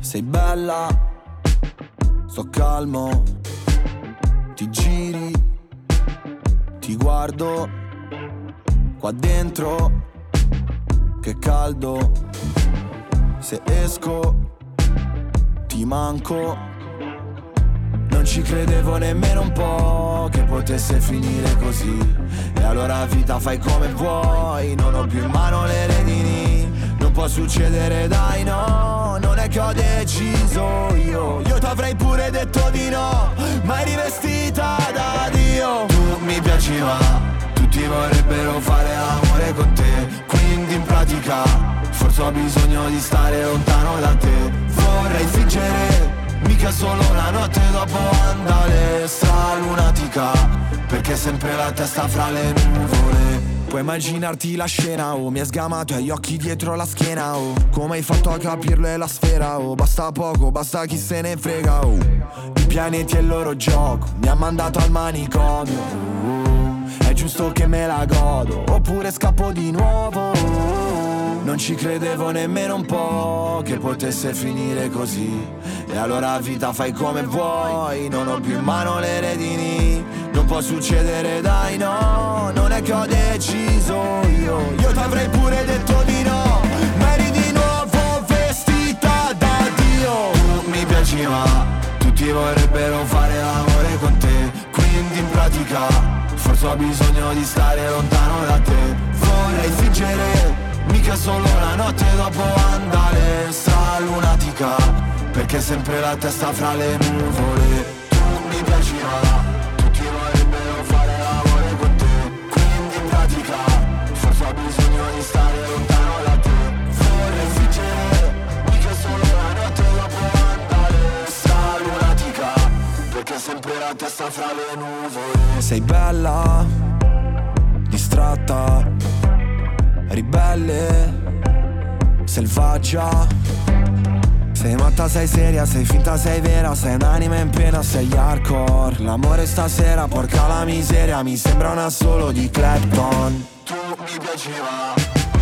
Sei bella, sto calmo, ti giri, ti guardo, qua dentro, che caldo, se esco, ti manco, non ci credevo nemmeno un po' che potesse finire così. E allora vita fai come vuoi, non ho più in mano le redini, non può succedere dai no, non è che ho deciso io t'avrei pure detto di no, ma eri vestita da Dio. Tu mi piaci ma tutti vorrebbero fare amore con te, quindi in pratica forse ho bisogno di stare lontano da te. Vorrei fingere, mica solo una notte dopo andare stra lunatica, perché sempre la testa fra le nuvole. Puoi immaginarti la scena, oh, mi hai sgamato e hai gli occhi dietro la schiena, oh. Come hai fatto a capirlo è la sfera, oh. Basta poco, basta chi se ne frega, oh. I pianeti e il loro gioco mi ha mandato al manicomio, oh. È giusto che me la godo, oppure scappo di nuovo, oh. Non ci credevo nemmeno un po' che potesse finire così. E allora vita fai come vuoi, non ho più in mano le redini, non può succedere dai no, non è che ho deciso io t'avrei pure detto di no, ma eri di nuovo vestita da Dio. Tu mi piaci ma tutti vorrebbero fare amore con te, quindi in pratica forse ho bisogno di stare lontano da te. Vorrei fingere, mica solo la notte dopo andare stra lunatica, perché sempre la testa fra le nuvole. Tu mi piaci ma tutti vorrebbero fare amore con te, quindi in pratica forse ho bisogno di stare lontano da te. Vorrei fingere, mica solo la notte dopo andare stra lunatica, perché sempre la testa fra le nuvole. Sei bella, distratta, ribelle, selvaggia. Sei matta, sei seria, sei finta, sei vera, sei un'anima in pena, sei hardcore. L'amore stasera, porca la miseria, mi sembra una solo di Clapton. Tu mi piaceva.